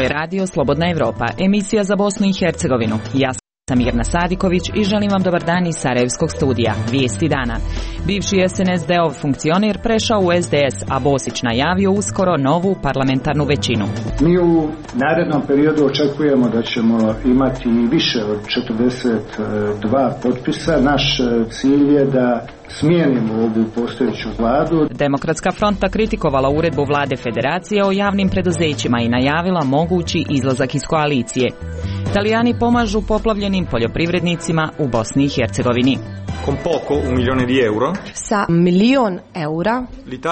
je radio Slobodna Evropa, emisija za Bosnu i Hercegovinu. Ja sam Mirna Sadiković i želim vam dobar dan iz Sarajevskog studija. Vijesti dana. Bivši SNSD-ov funkcioner prešao u SDS, a Bosić najavio uskoro novu parlamentarnu većinu. Mi u narednom periodu očekujemo da ćemo imati više od 42 potpisa. Naš cilj je da smijenimo ovu postojeću vladu. Demokratska fronta kritikovala uredbu vlade Federacije o javnim preduzećima i najavila mogući izlazak iz koalicije. Italijani pomažu poplavljenim poljoprivrednicima u Bosni i Hercegovini. Con poco, €1 Sa €1.000.000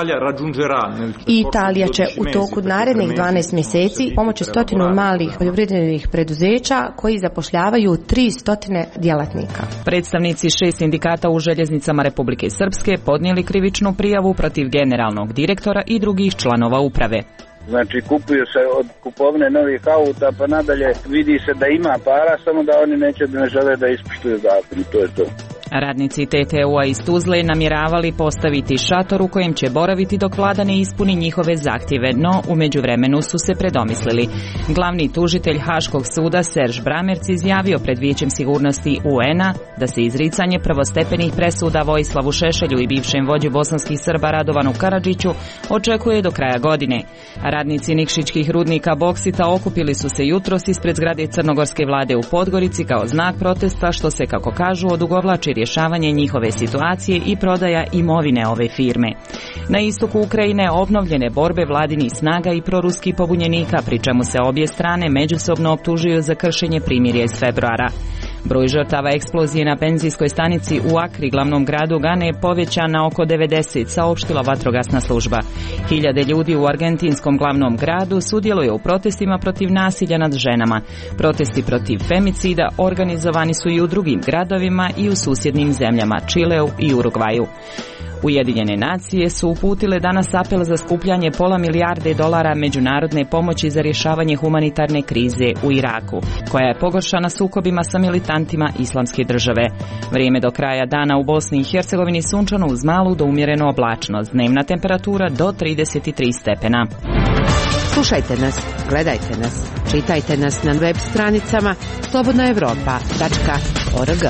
i Italija će u toku narednih 12 mjeseci pomoći 100 malih poljoprivrednih preduzeća koji zapošljavaju 300 djelatnika. Predstavnici 6 sindikata u željeznicama Republike Srpske podnijeli krivičnu prijavu protiv generalnog direktora i drugih članova uprave. Znači kupuju se od kupovine novih auta pa nadalje vidi se da ima para, samo da oni ne žele da ispoštuju zakon, to je to. Radnici TTU-a iz Tuzle namjeravali postaviti šator u kojem će boraviti dok vlada ne ispuni njihove zahtjeve, no u međuvremenu su se predomislili. Glavni tužitelj Haškog suda Serž Bramerc izjavio pred Vijećem sigurnosti UN-a da se izricanje prvostepenih presuda Vojislavu Šešelju i bivšem vođi bosanskih Srba Radovanu Karadžiću očekuje do kraja godine. Radnici Nikšićkih rudnika boksita okupili su se jutros ispred zgrade crnogorske vlade u Podgorici kao znak protesta što se, kako kažu, odugovlači rješavanje njihove situacije i prodaja imovine ove firme. Na istoku Ukrajine obnovljene borbe vladinih snaga i proruskih pobunjenika, pri čemu se obje strane međusobno optužuju za kršenje primirja iz februara. Broj žrtava eksplozije na benzinskoj stanici u Akri, glavnom gradu Gane, je povećan na oko 90, saopštila vatrogasna služba. Hiljade ljudi u argentinskom glavnom gradu sudjeluje u protestima protiv nasilja nad ženama. Protesti protiv femicida organizovani su i u drugim gradovima i u susjednim zemljama Čileu i Urugvaju. Ujedinjene nacije su uputile danas apel za skupljanje $500 milijarde međunarodne pomoći za rješavanje humanitarne krize u Iraku, koja je pogoršana sukobima sa militantima Islamske države. Vrijeme do kraja dana u Bosni i Hercegovini sunčano uz malu do umjerenu oblačnost, dnevna temperatura do 33 stepena. Slušajte nas, gledajte nas, čitajte nas na web stranicama slobodnaevropa.org.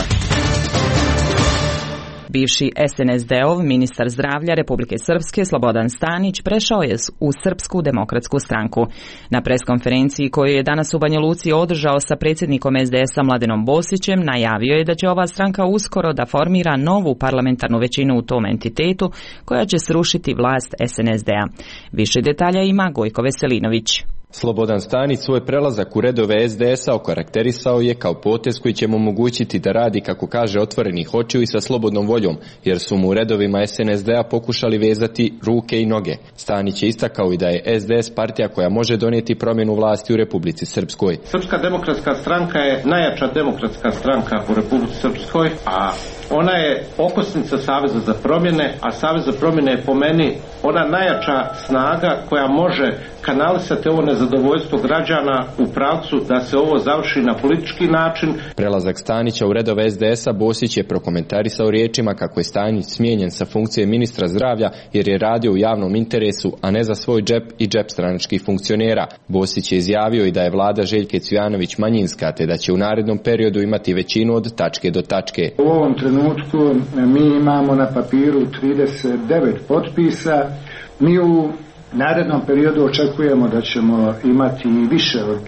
Bivši SNSD-ov ministar zdravlja Republike Srpske Slobodan Stanić prešao je u Srpsku demokratsku stranku. Na preskonferenciji koju je danas u Banja Luci održao sa predsjednikom SDS-a Mladenom Bosićem, najavio je da će ova stranka uskoro da formira novu parlamentarnu većinu u tom entitetu koja će srušiti vlast SNSD-a. Više detalja ima Gojko Veselinović. Slobodan Stanić svoj prelazak u redove SDS-a okarakterisao je kao potez koji će mu omogućiti da radi, kako kaže, otvorenih očiju i sa slobodnom voljom, jer su mu u redovima SNSD-a pokušali vezati ruke i noge. Stanić je istakao i da je SDS partija koja može donijeti promjenu vlasti u Republici Srpskoj. Srpska demokratska stranka je najjača demokratska stranka u Republici Srpskoj, a ona je okosnica Saveza za promjene, a Savez za promjene je po meni ona najjača snaga koja može kanalisati ovo nezadovoljstvo građana u pravcu da se ovo završi na politički način. Prelazak Stanića u redove SDS-a Bosić je prokomentarisao riječima kako je Stanić smijenjen sa funkcije ministra zdravlja jer je radio u javnom interesu, a ne za svoj džep i džep stranačkih funkcionera. Bosić je izjavio i da je vlada Željke Cvijanović manjinska, te da će u narednom periodu imati većinu od tačke do tačke. U ovom trenutku mi imamo na papiru 39 potpisa. Mi u narednom periodu očekujemo da ćemo imati više od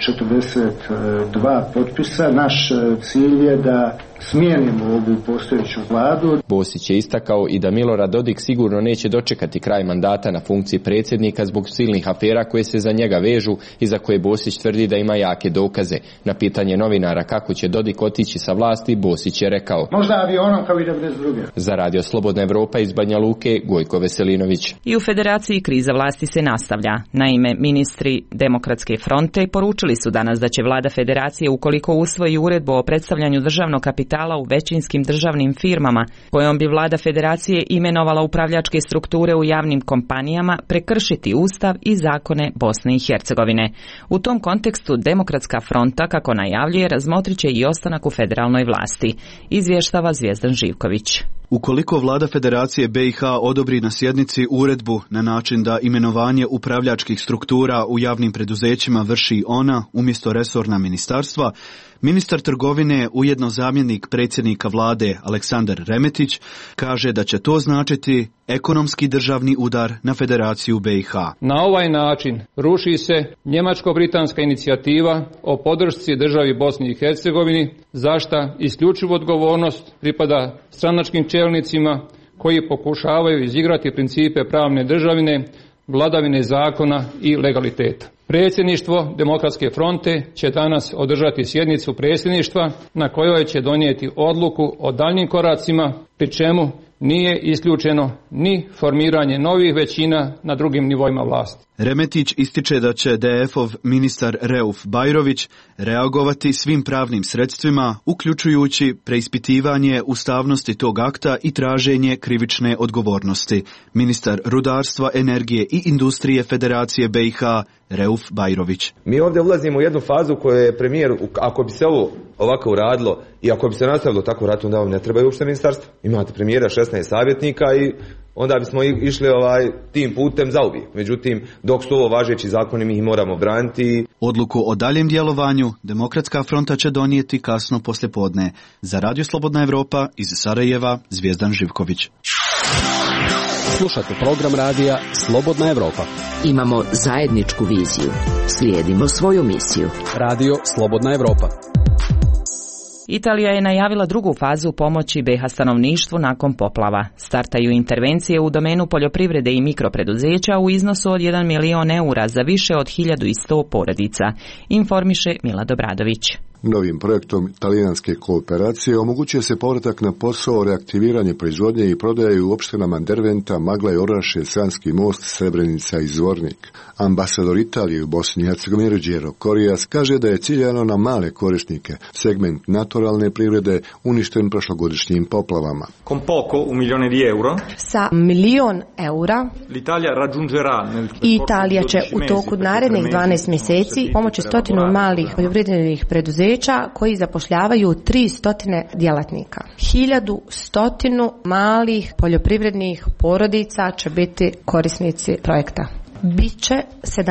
42 potpisa. Naš cilj je da smijenimo ovu postojeću vladu. Bosić je istakao i da Milorad Dodik sigurno neće dočekati kraj mandata na funkciji predsjednika zbog silnih afera koje se za njega vežu i za koje Bosić tvrdi da ima jake dokaze. Na pitanje novinara kako će Dodik otići sa vlasti, Bosić je rekao: možda avionom kao i 92. Za radio Slobodna Evropa iz Banja Luke, Gojko Veselinović. I u Federaciji kriza vlasti se nastavlja. Naime, ministri Demokratske fronte poručili su danas da će vlada Federacije, ukoliko usvoji uredbu o predstavljanju državnog kapitala u većinskim državnim firmama, kojom bi vlada Federacije imenovala upravljačke strukture u javnim kompanijama, prekršiti Ustav i zakone Bosne i Hercegovine. U tom kontekstu Demokratska fronta, kako najavljuje, razmotrit će i ostanak u federalnoj vlasti, izvještava Zvijezdan Živković. Ukoliko vlada Federacije BiH odobri na sjednici uredbu na način da imenovanje upravljačkih struktura u javnim preduzećima vrši ona umjesto resorna ministarstva, ministar trgovine, ujedno zamjenik predsjednika vlade Aleksandar Remetić, kaže da će to značiti ekonomski državni udar na Federaciju BiH. Na ovaj način ruši se njemačko-britanska inicijativa o podršci državi Bosni i Hercegovini, za šta isključivu odgovornost pripada stranačkim čelnicima koji pokušavaju izigrati principe pravne državine, vladavine zakona i legaliteta. Predsjedništvo Demokratske fronte će danas održati sjednicu predsjedništva na kojoj će donijeti odluku o daljnjim koracima, pri čemu nije isključeno ni formiranje novih većina na drugim nivoima vlasti. Remetić ističe da će DF-ov ministar Reuf Bajrović reagovati svim pravnim sredstvima, uključujući preispitivanje ustavnosti tog akta i traženje krivične odgovornosti. Ministar rudarstva, energije i industrije Federacije BiH Reuf Bajrović. Mi ovdje ulazimo u jednu fazu koju je premijer, ako bi se ovo ovako uradilo i ako bi se nastavilo tako raditi, onda vam ne trebaju uopšte ministarstva. Imate premijera, 16 savjetnika i onda bismo išli tim putem zauvijek. Međutim, dok su ovo važeći zakoni, mi ih moramo braniti. Odluku o daljem djelovanju Demokratska fronta će donijeti kasno poslijepodne. Za Radio Slobodna Evropa iz Sarajeva, Zvijezdan Živković. Slušate program radija Slobodna Evropa. Imamo zajedničku viziju. Slijedimo svoju misiju. Radio Slobodna Evropa. Italija je najavila drugu fazu pomoći BiH stanovništvu nakon poplava. Startaju intervencije u domenu poljoprivrede i mikropreduzeća u iznosu od 1 milion eura za više od 1100 porodica, informiše Milad Obradović. Novim projektom talijanske kooperacije omogućuje se povratak na posao, reaktiviranje proizvodnje i prodaje u opštinama Derventa, Magla i Orašje, Sanski most, Srebrenica i Zvornik. Ambasador Italije u Bosni i Hercegovini Ruggero Corrias kaže da je ciljano na male korisnike. Segment naturalne privrede uništen prošlogodišnjim poplavama. Con poco, $1 milione di euro. Sa milion eura Italija će u toku narednih 12 mjeseci pomoći 100 malih poljoprivrednih preduzeća koji zapošljavaju 300 djelatnika. 1100 malih poljoprivrednih porodica će biti korisnici projekta. Biće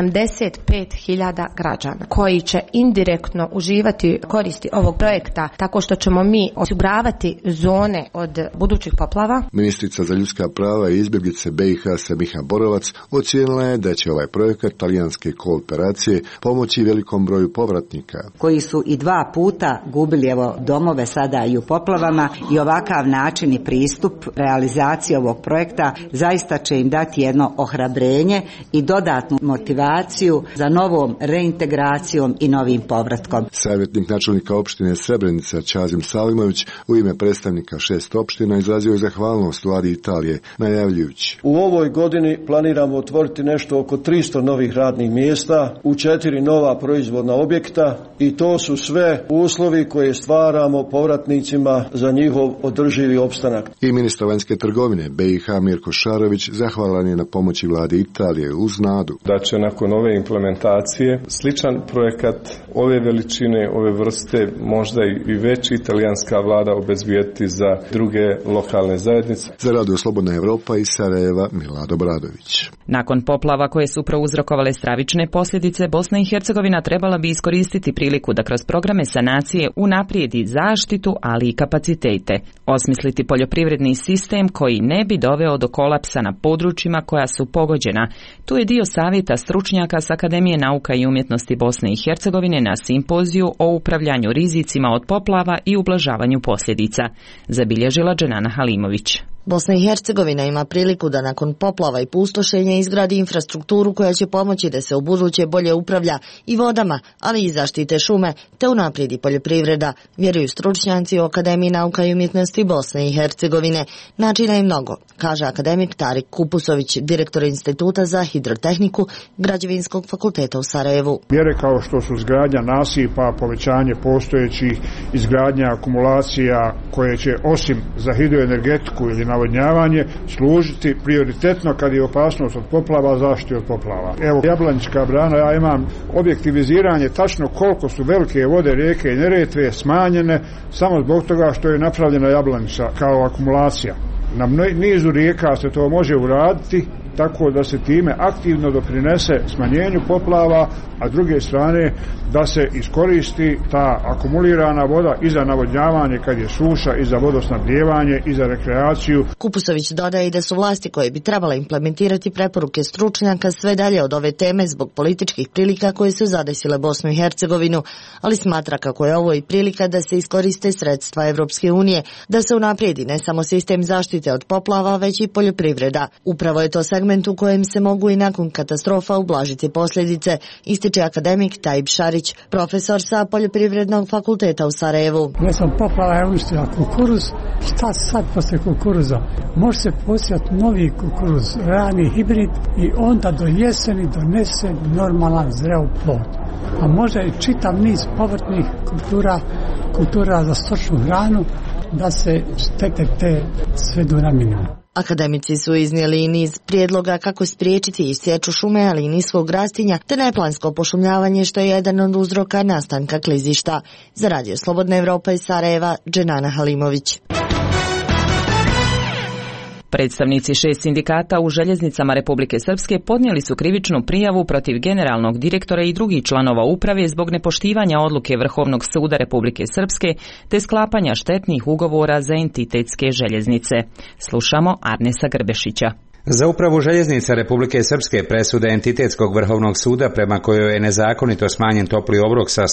75.000 građana koji će indirektno uživati koristi ovog projekta tako što ćemo mi osiguravati zone od budućih poplava. Ministrica za ljudska prava i izbjeglice BiH Semiha Borovac ocijenila je da će ovaj projekat talijanske kooperacije pomoći velikom broju povratnika. Koji su i 2 puta gubili domove sada i u poplavama i ovakav način i pristup realizaciji ovog projekta zaista će im dati jedno ohrabrenje i dodatnu motivaciju za novom reintegracijom i novim povratkom. Savjetnik načelnika opštine Srebrenica Čazim Salimović u ime predstavnika 6 opština izrazio je zahvalnost vladi Italije, najavljujući: u ovoj godini planiramo otvoriti nešto oko 300 novih radnih mjesta u 4 nova proizvodna objekta i to su sve uslovi koje stvaramo povratnicima za njihov održivi opstanak. I ministar vanjske trgovine BiH Mirko Šarović zahvalan je na pomoći vladi Italije uz nadu da će nakon ove implementacije sličan projekat ove veličine, ove vrste, možda i veći, italijanska vlada obezbijeti za druge lokalne zajednice. Za Radio Slobodna Evropa iz Sarajeva, Milad Obradović. Nakon poplava koje su prouzrokovale stravične posljedice, Bosna i Hercegovina trebala bi iskoristiti priliku da kroz programe sanacije unaprijedi zaštitu, ali i kapacitete. Osmisliti poljoprivredni sistem koji ne bi doveo do kolapsa na područjima koja su pogođena. Tu je dio savjeta stručnjaka s Akademije nauka i umjetnosti Bosne i Hercegovine na simpoziju o upravljanju rizicima od poplava i ublažavanju posljedica, zabilježila Dženana Halimović. Bosna i Hercegovina ima priliku da nakon poplava i pustošenja izgradi infrastrukturu koja će pomoći da se ubuduće bolje upravlja i vodama, ali i zaštite šume, te unaprijedi poljoprivreda, vjeruju stručnjaci u Akademiji nauka i umjetnosti Bosne i Hercegovine. Načina je mnogo, kaže akademik Tarik Kupusović, direktor Instituta za hidrotehniku Građevinskog fakulteta u Sarajevu. Mjere kao što su izgradnja nasipa, povećanje postojećih, izgradnja akumulacija koje će osim za hidroenergetiku ili navodnjavanje služiti prioritetno kad je opasnost od poplava, zaštiti od poplava. Evo, Jablanička brana, ja imam objektiviziranje tačno koliko su velike vode rijeke i Neretve smanjene samo zbog toga što je napravljena Jablanica kao akumulacija. Na nizu rijeka se to može uraditi tako da se time aktivno doprinese smanjenju poplava, a s druge strane da se iskoristi ta akumulirana voda i za navodnjavanje kad je suša, i za vodosnabdijevanje, i za rekreaciju. Kupusović dodaje i da su vlasti koje bi trebale implementirati preporuke stručnjaka sve dalje od ove teme zbog političkih prilika koje su zadesile Bosnu i Hercegovinu, ali smatra kako je ovo i prilika da se iskoriste sredstva Evropske unije, da se unaprijedi ne samo sistem zaštite od poplava, već i poljoprivreda. Upravo je to segment u kojem se mogu i nakon katastrofa ublažiti posljedice, ističe akademik Tajib Šarić, profesor sa Poljoprivrednog fakulteta u Sarajevu. Ne sam poplava je uništila kukuruz, šta sad posle kukuruza? Može se posijati novi kukuruz, rani hibrid i onda do jeseni donese normalan zreo plod. A može i čitav niz povrtnih kultura za stočnu hranu da se stekne te sve do minimuma. Akademici su iznijeli i niz prijedloga kako spriječiti sječu šume, ali i niskog rastinja, te neplansko pošumljavanje, što je jedan od uzroka nastanka klizišta. Za Radio Slobodna Evropa iz Sarajeva, Dženana Halimović. Predstavnici 6 sindikata u željeznicama Republike Srpske podnijeli su krivičnu prijavu protiv generalnog direktora i drugih članova uprave zbog nepoštivanja odluke Vrhovnog suda Republike Srpske te sklapanja štetnih ugovora za entitetske željeznice. Slušamo Arnesa Grbešića. Za upravu željeznica Republike Srpske presude Entitetskog vrhovnog suda prema kojoj je nezakonito smanjen topli obrok sa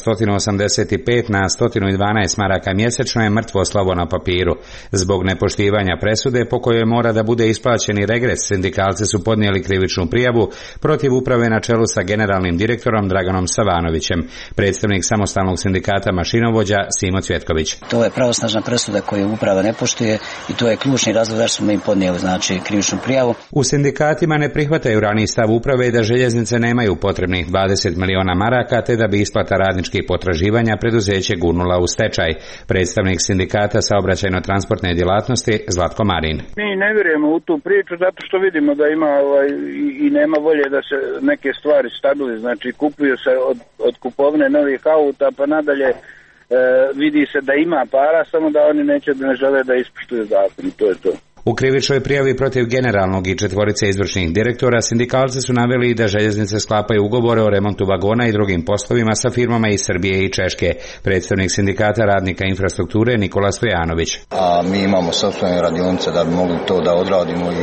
185 na 112 maraka mjesečno je mrtvo slovo na papiru. Zbog nepoštivanja presude po kojoj mora da bude isplaćeni regres, sindikalci su podnijeli krivičnu prijavu protiv uprave na čelu sa generalnim direktorom Draganom Savanovićem. Predstavnik samostalnog sindikata mašinovođa Simo Cvjetković. To je pravosnažna presuda koju uprava ne poštuje i to je ključni razlog zašto smo im podnijeli krivičnu prijavu. U sindikatima ne prihvataju raniji stav uprave da željeznice nemaju potrebnih 20 miliona maraka, te da bi isplata radničkih potraživanja preduzeće gurnula u stečaj. Predstavnik sindikata saobraćajno-transportne djelatnosti Zlatko Marin. Mi ne vjerujemo u tu priču zato što vidimo da ima i nema volje da se neke stvari stabili. Znači kupuju se od kupovine novih auta pa nadalje vidi se da ima para, samo da oni ne žele da ispoštuju zakon. To je to. U krivičnoj prijavi protiv generalnog i četvorice izvršnih direktora sindikalci su naveli da željeznice sklapaju ugovore o remontu vagona i drugim poslovima sa firmama iz Srbije i Češke. Predstavnik sindikata radnika infrastrukture Nikola Stojanović. A mi imamo sopstvene radionice da bi mogli to da odradimo i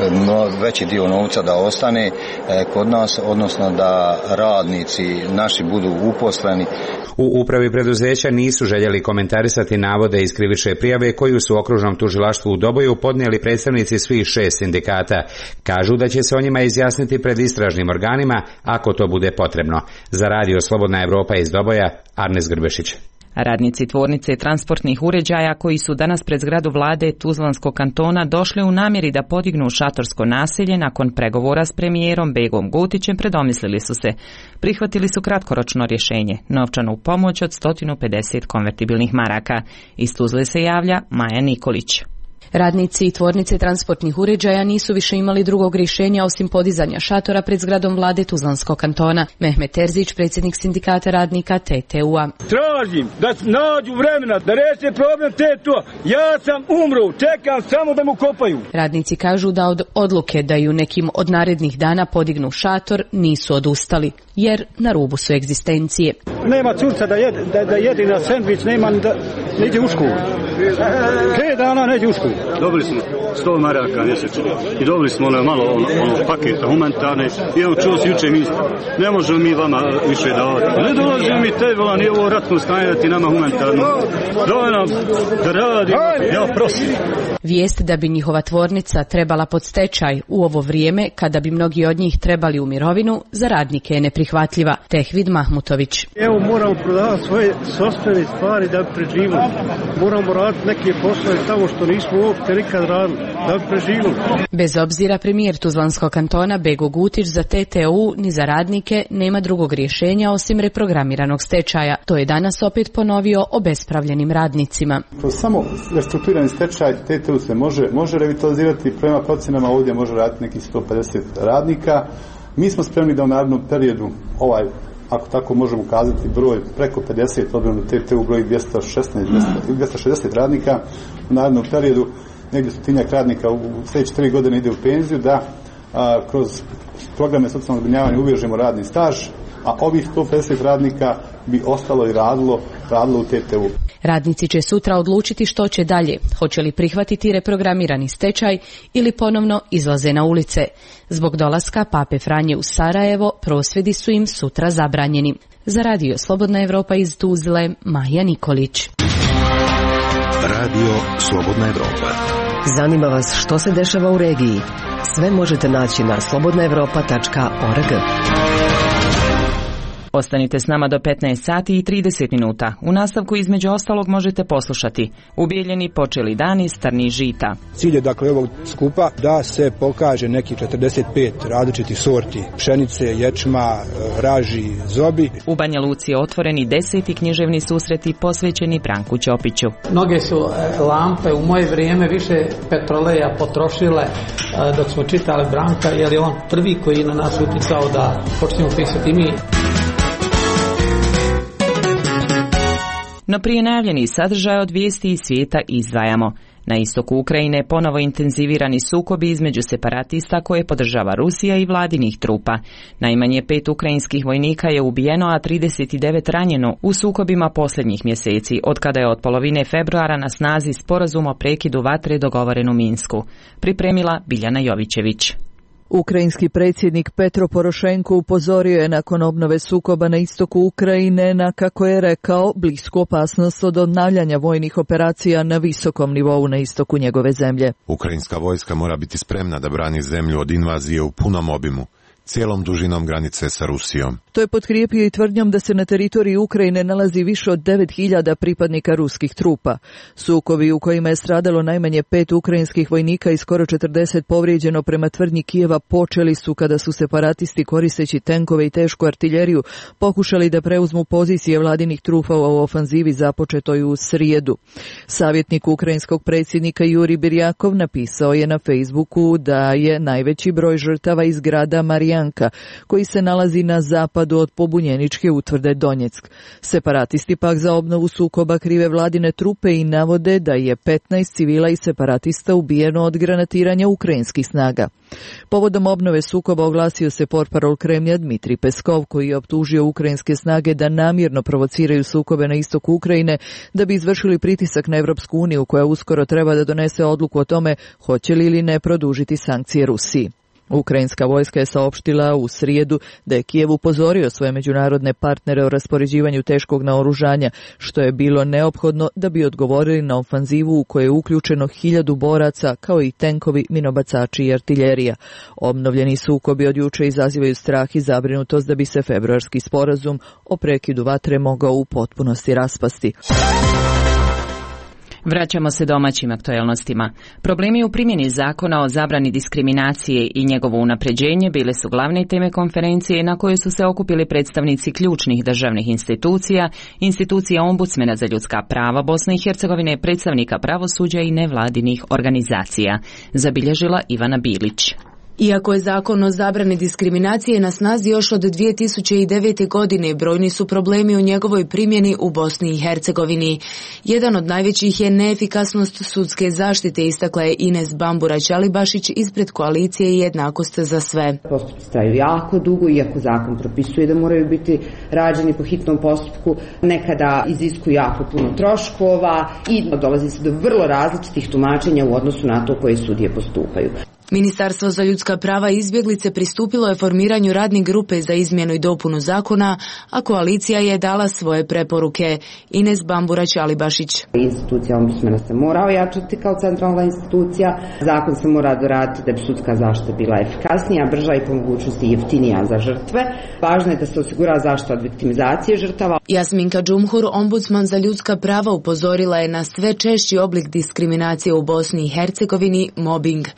veći dio novca da ostane kod nas, odnosno da radnici naši budu uposleni. U upravi preduzeća nisu željeli komentarisati navode iz krivične prijave koju su okružnom tužilaštvu u Doboju podnijeli predstavnici svih 6 sindikata. Kažu da će se o njima izjasniti pred istražnim organima ako to bude potrebno. Za Radio Slobodna Evropa iz Doboja, Arnes Grbešić. Radnici tvornice transportnih uređaja koji su danas pred zgradu vlade Tuzlanskog kantona došli u namjeri da podignu šatorsko naselje nakon pregovora s premijerom Begom Gutićem predomislili su se. Prihvatili su kratkoročno rješenje, novčanu pomoć od 150 konvertibilnih maraka. Iz Tuzle se javlja Maja Nikolić. Radnici i tvornice transportnih uređaja nisu više imali drugog rješenja osim podizanja šatora pred zgradom vlade Tuzlanskog kantona. Mehmet Terzić, predsjednik sindikata radnika TTU-a. Tražim da nađu vremena da reše problem TTU-a. Ja sam umro, čekam samo da mu kopaju. Radnici kažu da od odluke da ju nekim od narednih dana podignu šator nisu odustali, jer na rubu su egzistencije. Nema curca da jedi na sendvič, nema da ne ide u školu. 5 dana ne ide u školu. Dobili smo 100 maraka mjesečno i dobili smo malo paketa humanitarne i evo čuo se juče ministar. Ne možemo mi vama više davati. Ne dolazimo mi tebe, nije ovo ratno stanje da ti nama humanitarno. Daj nam da radimo, ja prosim. Vijest da bi njihova tvornica trebala pod stečaj u ovo vrijeme, kada bi mnogi od njih trebali u mirovinu, za radnike je neprihvatljiva. Tehvid Mahmutović. Evo moramo prodavati svoje sopstvene stvari da bi preživili. Moramo raditi neke poslove tamo što nismo uopće nikad radili, da bi preživili. Bez obzira premijer Tuzlanskog kantona Bego Gutić za TTU ni za radnike nema drugog rješenja osim reprogramiranog stečaja. To je danas opet ponovio obespravljenim radnicima. Kroz samo restrukturirani stečaj TTU se može revitalizirati, prema procjenama ovdje može raditi nekih 150 radnika. Mi smo spremni da u narednom periodu ako tako možemo kazati, broj preko 50, odnosno TTU broj 260 radnika u narednom periodu, negdje 100 radnika u sljedeće 3 godine ide u penziju, da kroz programe socijalnog zbrinjavanja uvježemo radni staž, a ovih 150 radnika bi ostalo i radilo u TTU. Radnici će sutra odlučiti što će dalje, hoće li prihvatiti reprogramirani stečaj ili ponovno izlaze na ulice. Zbog dolaska Pape Franje u Sarajevo, prosvjedi su im sutra zabranjeni. Za radio Slobodna Evropa iz Tuzle, Maja Nikolić. Radio Slobodna Evropa. Zanima vas što se dešava u regiji? Sve možete naći na slobodnaevropa.org. Ostanite s nama do 15 sati i 30 minuta. U nastavku između ostalog možete poslušati ubijeljeni počeli dani strni žita. Cilj je dakle ovog skupa da se pokaže nekih 45 različitih sorti pšenice, ječma, raži, zobi. U Banja Luci je otvoreni 10. književni susreti posvećeni Branku Ćopiću. Mnoge su lampe u moje vrijeme više petroleja potrošile dok smo čitali Branka, jer je on prvi koji je na nas utjecao da počnemo pisati mi. No prije najavljeni sadržaj od vijesti iz svijeta izdvajamo. Na istoku Ukrajine ponovo intenzivirani sukobi između separatista koje podržava Rusija i vladinih trupa. Najmanje 5 ukrajinskih vojnika je ubijeno, a 39 ranjeno u sukobima posljednjih mjeseci, od kada je od polovine februara na snazi sporazum o prekidu vatre dogovoren u Minsku. Pripremila Biljana Jovićević. Ukrajinski predsjednik Petro Porošenko upozorio je nakon obnove sukoba na istoku Ukrajine na, kako je rekao, blisku opasnost od obnavljanja vojnih operacija na visokom nivou na istoku njegove zemlje. Ukrajinska vojska mora biti spremna da brani zemlju od invazije u punom obimu, cijelom dužinom granice sa Rusijom. To je potkrijepio i tvrdnjom da se na teritoriji Ukrajine nalazi više od 9.000 pripadnika ruskih trupa. Sukovi u kojima je stradalo najmanje 5 ukrajinskih vojnika i skoro 40 povrijeđeno prema tvrdnji Kijeva počeli su kada su separatisti koristeći tenkove i tešku artiljeriju pokušali da preuzmu pozicije vladinih trupa u ofanzivi započetoj u srijedu. Savjetnik ukrajinskog predsjednika Juri Birjakov napisao je na Facebooku da je najveći broj žrtava iz grada Marijanka, koji se nalazi na zapadu od pobunjeničke utvrde Donjeck. Separatisti pak za obnovu sukoba krive vladine trupe i navode da je 15 civila i separatista ubijeno od granatiranja ukrajinskih snaga. Povodom obnove sukoba oglasio se portparol Kremlja Dmitrij Peskov, koji je optužio ukrajinske snage da namjerno provociraju sukobe na istoku Ukrajine da bi izvršili pritisak na Europsku uniju, koja uskoro treba da donese odluku o tome hoće li ili ne produžiti sankcije Rusiji. Ukrajinska vojska je saopštila u srijedu da je Kijev upozorio svoje međunarodne partnere o raspoređivanju teškog naoružanja, što je bilo neophodno da bi odgovorili na ofanzivu u kojoj je uključeno 1000 boraca, kao i tenkovi, minobacači i artiljerija. Obnovljeni sukobi od juče izazivaju strah i zabrinutost da bi se februarski sporazum o prekidu vatre mogao u potpunosti raspasti. Vraćamo se domaćim aktuelnostima. Problemi u primjeni zakona o zabrani diskriminacije i njegovo unapređenje bile su glavne teme konferencije na kojoj su se okupili predstavnici ključnih državnih institucija, institucija ombudsmena za ljudska prava Bosne i Hercegovine, predstavnika pravosuđa i nevladinih organizacija, zabilježila Ivana Bilić. Iako je zakon o zabrani diskriminacije na snazi još od 2009. godine, brojni su problemi u njegovoj primjeni u Bosni i Hercegovini. Jedan od najvećih je neefikasnost sudske zaštite, istakla je Ines Bambura-Ćalibašić ispred koalicije Jednakost za sve. Postupci traju jako dugo, iako zakon propisuje da moraju biti rađeni po hitnom postupku, nekada iziskuju jako puno troškova i dolazi se do vrlo različitih tumačenja u odnosu na to koje sudije postupaju. Ministarstvo za ljudska prava i izbjeglice pristupilo je formiranju radne grupe za izmjenu i dopunu zakona, a koalicija je dala svoje preporuke. Ines Bambura-Ćalibašić. Institucija ombudsmena se mora ojačati kao centralna institucija. Zakon se mora doraditi da bi sudska zaštita bila efikasnija, brža i po mogućnosti jeftinija za žrtve. Važno je da se osigura zaštita od viktimizacije žrtava. Jasminka Džumhur, ombudsman za ljudska prava, upozorila je na sve češći oblik diskriminacije u Bosni i Hercegovini, mobbing.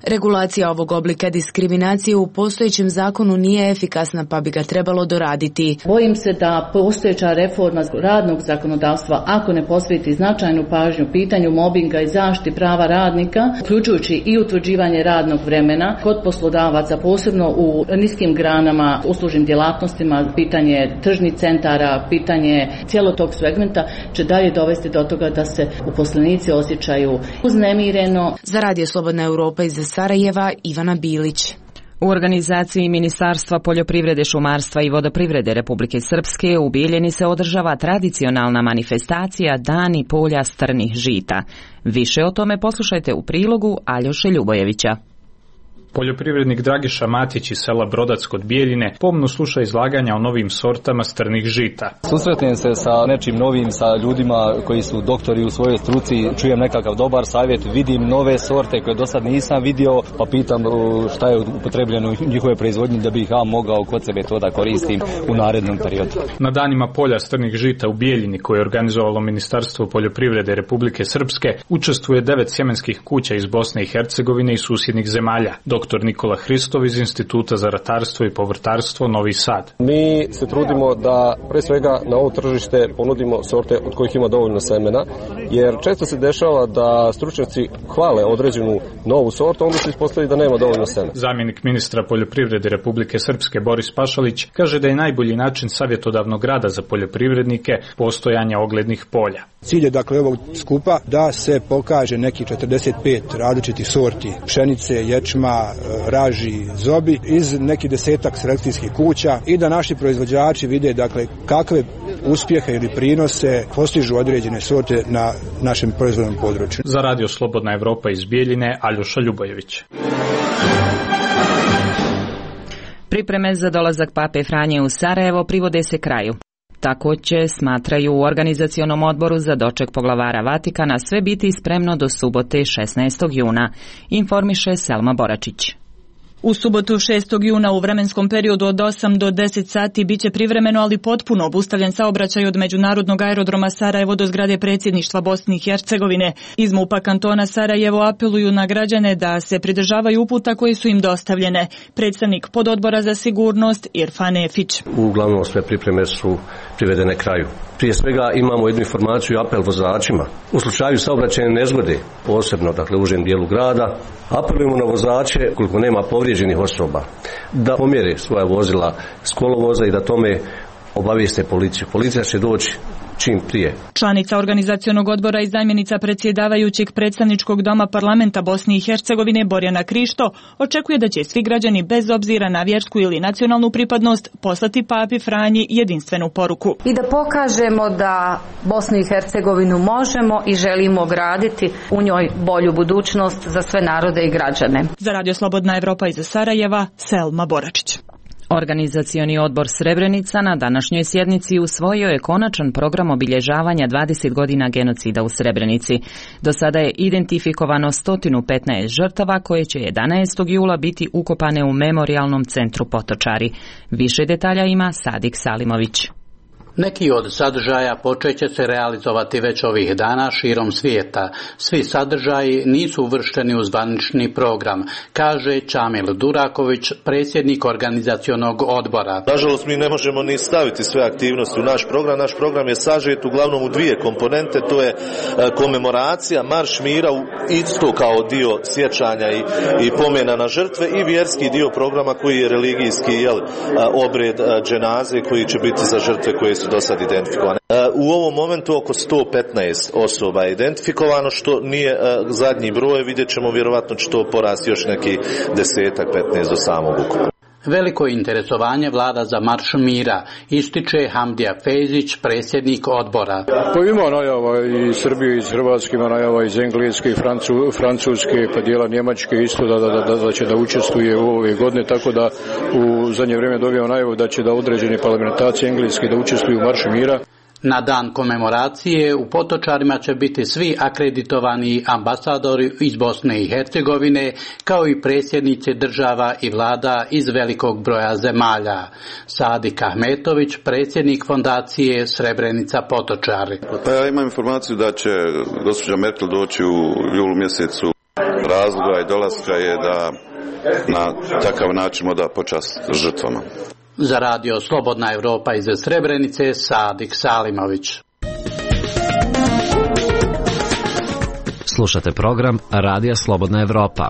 Regulacija ovog oblika diskriminacije u postojećem zakonu nije efikasna, pa bi ga trebalo doraditi. Bojim se da postojeća reforma radnog zakonodavstva, ako ne posveti značajnu pažnju pitanju mobinga i zaštiti prava radnika, uključujući i utvrđivanje radnog vremena kod poslodavaca, posebno u niskim granama, uslužnim djelatnostima, pitanje tržnih centara, pitanje cijelog tog segmenta će dalje dovesti do toga da se uposlenici osjećaju uznemireno. Za Radio Slobodna Europa iz Sarajeva, Ivana Bilić. U organizaciji Ministarstva poljoprivrede, šumarstva i vodoprivrede Republike Srpske u Bijeljini se održava tradicionalna manifestacija Dani polja strnih žita. Više o tome poslušajte u prilogu Aljoše Ljubojevića. Poljoprivrednik Dragiša Matić iz sela Brodac kod Bijeljine pomno sluša izlaganja o novim sortama strnih žita. Susretnem se sa nečim novim, sa ljudima koji su doktori u svojoj struci, čujem nekakav dobar savjet, vidim nove sorte koje do sad nisam vidio, pa pitam šta je upotrebljeno u njihove proizvodnji da bih ja mogao kod sebe to da koristim u narednom periodu. Na danima polja strnih žita u Bijeljini, koje je organizovalo Ministarstvo poljoprivrede Republike Srpske, učestvuje 9 sjemenskih kuća iz Bosne i Hercegovine i susjednih zemalja. Dr. Nikola Hristov iz Instituta za ratarstvo i povrtarstvo Novi Sad. Mi se trudimo da pre svega na ovo tržište ponudimo sorte od kojih ima dovoljno semena, jer često se dešava da stručnjaci hvale određenu novu sortu, onda se ispostavi da nema dovoljno semena. Zamjenik ministra poljoprivrede Republike Srpske Boris Pašalić kaže da je najbolji način savjetodavnog rada za poljoprivrednike postojanje oglednih polja. Cilj je dakle ovog skupa da se pokaže neki 45 različitih sorti pšenice, ječma, raži, zobi iz nekih 10-ak selekcijskih kuća i da naši proizvođači vide dakle kakve uspjehe ili prinose postižu određene sorte na našem proizvodnom području. Za Radio Slobodna Evropa iz Bijeljine, Aljoša Ljubojević. Pripreme za dolazak Pape Franje u Sarajevo privode se kraju. Tako će, smatraju u organizacionom odboru za doček poglavara Vatikana, sve biti spremno do subote 16. juna, informiše Selma Boračić. U subotu 6. juna u vremenskom periodu od 8 do 10 sati biće privremeno, ali potpuno obustavljen saobraćaj od međunarodnog aerodroma Sarajevo do zgrade predsjedništva Bosne i Hercegovine. Iz MUP-a kantona Sarajevo apeluju na građane da se pridržavaju uputa koji su im dostavljene. Predstavnik pododbora za sigurnost Irfan Efić. Uglavnom sve pripreme su privedene kraju. Prije svega imamo jednu informaciju i apel vozačima. U slučaju saobraćajne nezgode, posebno dakle u užem dijelu grada, apelujemo na vozače, koliko nema povrijeđenih osoba, da pomjere svoja vozila s kolovoza i da tome obavijeste policiju. Policija će doći čim prije. Članica organizacionog odbora i zamjenica predsjedavajućeg predstavničkog doma parlamenta Bosne i Hercegovine Borjana Krišto očekuje da će svi građani bez obzira na vjersku ili nacionalnu pripadnost poslati Papi Franji jedinstvenu poruku. I da pokažemo da Bosnu i Hercegovinu možemo i želimo graditi u njoj bolju budućnost za sve narode i građane. Za Radio Slobodna Evropa iz Sarajeva, Selma Boračić. Organizacioni odbor Srebrenica na današnjoj sjednici usvojio je konačan program obilježavanja 20 godina genocida u Srebrenici. Do sada je identifikovano 115 žrtava koje će 11. jula biti ukopane u memorijalnom centru Potočari. Više detalja ima Sadik Salimović. Neki od sadržaja počet će se realizovati već ovih dana širom svijeta. Svi sadržaji nisu uvršteni u zvanični program, kaže Čamil Duraković, predsjednik organizacionog odbora. Nažalost, mi ne možemo ni staviti sve aktivnosti u naš program. Naš program je sažet uglavnom u dvije komponente, to je komemoracija, marš mira, isto kao dio sjećanja i pomena na žrtve, i vjerski dio programa koji je religijski obred dženaze koji će biti za žrtve koje su do sad identifikovane. U ovom momentu oko 115 osoba je identifikovano, što nije zadnji broj, vidjet ćemo, vjerovatno će to porasti još neki 10-15 do samog ukupa. Veliko interesovanje vlada za marš mira, ističe Hamdija Fejzić, predsjednik odbora. Pa ima najava i Srbije, iz Hrvatske, ima najava iz Engleske, Francuske, pa dijela Njemačke isto da će da učestvuje u ove godine, tako da u zadnje vrijeme dobijamo najavu da će da određene parlamentacije engleske da učestvuju u maršu mira. Na dan komemoracije u Potočarima će biti svi akreditovani ambasadori iz Bosne i Hercegovine, kao i predsjednici država i vlada iz velikog broja zemalja. Sadik Ahmetović, predsjednik fondacije Srebrenica Potočari. Pa ja imam informaciju da će gospođa Merkel doći u julu mjesecu razloga i dolaska je da na takav način da počast žrtvama. Za radio Slobodna Evropa iz Srebrenice, Sadik Salimović. Slušate program Radija Slobodna Evropa.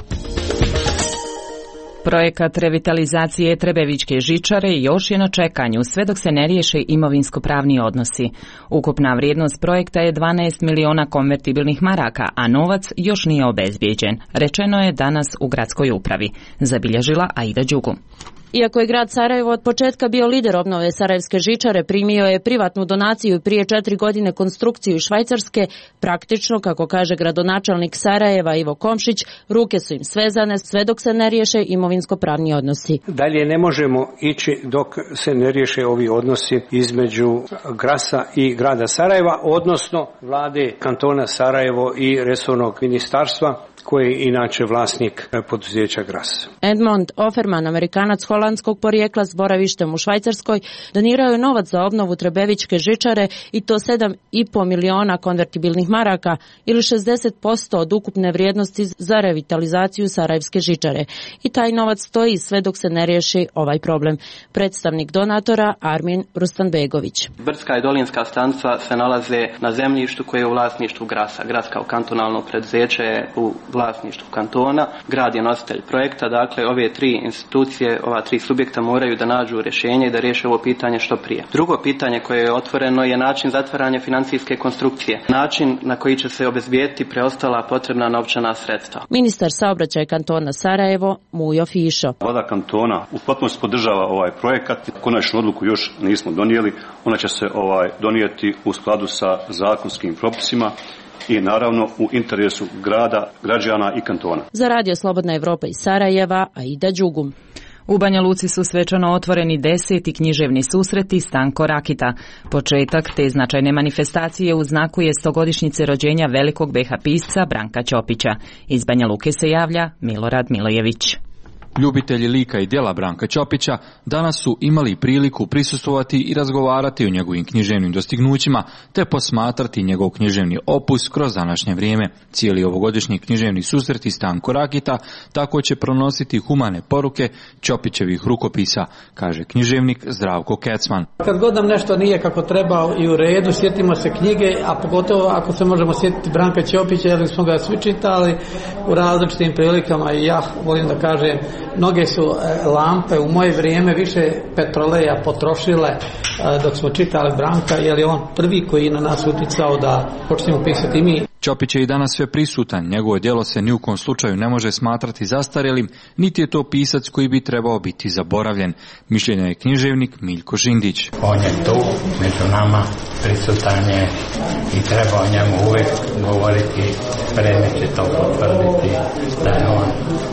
Projekat revitalizacije Trebevićke žičare još je na čekanju sve dok se ne riješe imovinsko-pravni odnosi. Ukupna vrijednost projekta je 12 miliona konvertibilnih maraka, a novac još nije obezbijeđen, rečeno je danas u gradskoj upravi, zabilježila Aida Đugu. Iako je grad Sarajevo od početka bio lider obnove Sarajevske žičare, primio je privatnu donaciju i prije 4 godine konstrukciju iz Švajcarske, praktično, kako kaže gradonačelnik Sarajeva Ivo Komšić, ruke su im svezane sve dok se ne riješe imovinsko-pravni odnosi. Dalje ne možemo ići dok se ne riješe ovi odnosi između Grasa i grada Sarajeva, odnosno vlade kantona Sarajevo i resornog ministarstva, koji je inače vlasnik poduzeća Gras. Edmond Offerman, Amerikanac holandskog porijekla s boravištem u Švajcarskoj, donirao je novac za obnovu Trebevićke žičare i to 7,5 miliona konvertibilnih maraka ili 60% od ukupne vrijednosti za revitalizaciju Sarajevske žičare. I taj novac stoji sve dok se ne riješi ovaj problem. Predstavnik donatora Armin Rustanbegović. Brdska i Dolinska stanica se nalaze na zemljištu koje je u vlasništvu Grasa. Gras kao kantonalno preduzeće je u vlasništvu kantona, grad je nositelj projekta, dakle ove tri institucije, ova tri subjekta moraju da nađu rješenje i da riješe ovo pitanje što prije. Drugo pitanje koje je otvoreno je način zatvaranja financijske konstrukcije, način na koji će se obezbijeti preostala potrebna novčana sredstva. Ministar saobraćaja kantona Sarajevo Mujo Fišo. Vlada kantona u potpunosti podržava ovaj projekat. Konačnu odluku još nismo donijeli, ona će se donijeti u skladu sa zakonskim propisima i naravno u interesu grada, građana i kantona. Za Radio Slobodna Evropa iz Sarajeva, Aida Đugum. U Banja Luci su svečano otvoreni 10. književni susreti Stanko Rakita. Početak te značajne manifestacije u znaku je 100-godišnjice rođenja velikog BiH pisca Branka Ćopića. Iz Banja Luke se javlja Milorad Milojević. Ljubitelji lika i djela Branka Ćopića danas su imali priliku prisustvovati i razgovarati o njegovim književnim dostignućima te posmatrati njegov književni opus kroz današnje vrijeme. Cijeli ovogodišnji književni susret Stanko Rakita tako će pronositi humane poruke Ćopićevih rukopisa, kaže književnik Zdravko Kecman. Kad god nam nešto nije kako treba i u redu, sjetimo se knjige, a pogotovo ako se možemo sjetiti Branka Ćopića, jer smo ga svi čitali u različitim prilikama i ja volim da kažem, mnoge su lampe u moje vrijeme više petroleja potrošile dok smo čitali Branka, jer je on prvi koji na nas utjecao da počnemo pisati i mi. Ćopić je i danas sve prisutan, njegovo djelo se ni u kom slučaju ne može smatrati zastarjelim, niti je to pisac koji bi trebao biti zaboravljen. Mišljenja je književnik Miljko Žindić. On je tu, među nama, prisutan je i treba o njemu uvijek govoriti, vreme će to potvrditi da je on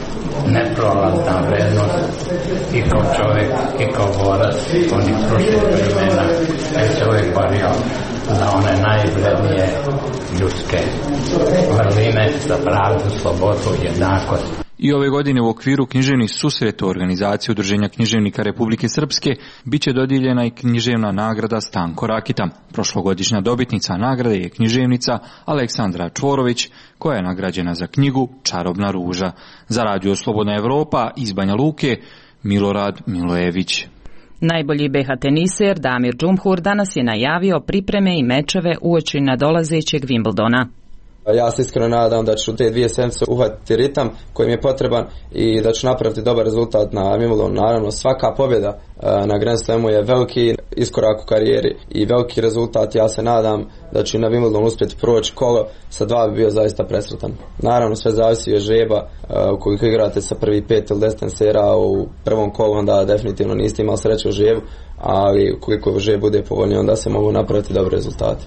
neprolazna vrednost i kao čovjek i kao borac onih prošlih vremena, jer se uvijek borio za one najvrednije ljudske vrline, za pravdu, slobodu, jednakost. I ove godine u okviru književnih susreta u organizaciji Udruženja književnika Republike Srpske bit će dodijeljena i književna nagrada Stanko Rakita. Prošlogodišnja dobitnica nagrade je književnica Aleksandra Čvorović, koja je nagrađena za knjigu Čarobna ruža. Za Radio Slobodna Evropa iz Banja Luke, Milorad Milojević. Najbolji BiH teniser Damir Džumhur danas je najavio pripreme i mečeve uoči nadolazećeg Wimbledona. Ja se iskreno nadam da ću te 2 sedmice uhvatiti ritam koji mi je potreban i da ću napraviti dobar rezultat na Wimbledonu. Naravno, svaka pobjeda na Grand Slamu je veliki iskorak u karijeri i veliki rezultat. Ja se nadam da ću na Wimbledonu uspjeti proći kolo, sa 2 bi bio zaista presretan. Naravno, sve zavisi od žreba. Ukoliko igrate sa prvi 5 ili 10 tenisera u prvom kolu, onda definitivno niste imali sreće u žrebu, ali ukoliko žreb bude povoljniji, onda se mogu napraviti dobri rezultati.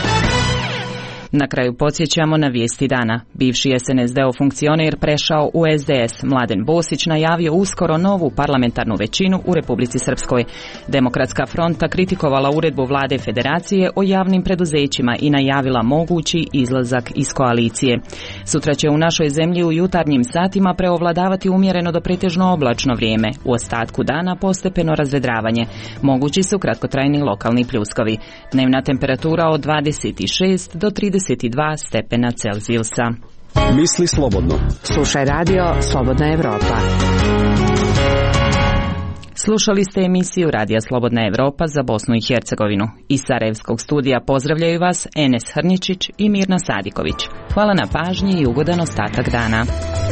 Na kraju podsjećamo na vijesti dana. Bivši SNSD-ov funkcioner prešao u SDS. Mladen Bosić najavio uskoro novu parlamentarnu većinu u Republici Srpskoj. Demokratska fronta kritikovala uredbu vlade federacije o javnim preduzećima i najavila mogući izlazak iz koalicije. Sutra će u našoj zemlji u jutarnjim satima preovladavati umjereno do pretežno oblačno vrijeme. U ostatku dana postepeno razvedravanje. Mogući su kratkotrajni lokalni pljuskovi. Dnevna temperatura od 26 do 32 stepena Celzijusa. Misli slobodno. Slušaj radio Slobodna Evropa. Slušali ste emisiju Radija Slobodna Evropa za Bosnu i Hercegovinu. Iz Sarajevskog studija pozdravljaju vas Enes Hrničić i Mirna Sadiković. Hvala na pažnji i ugodan ostatak dana.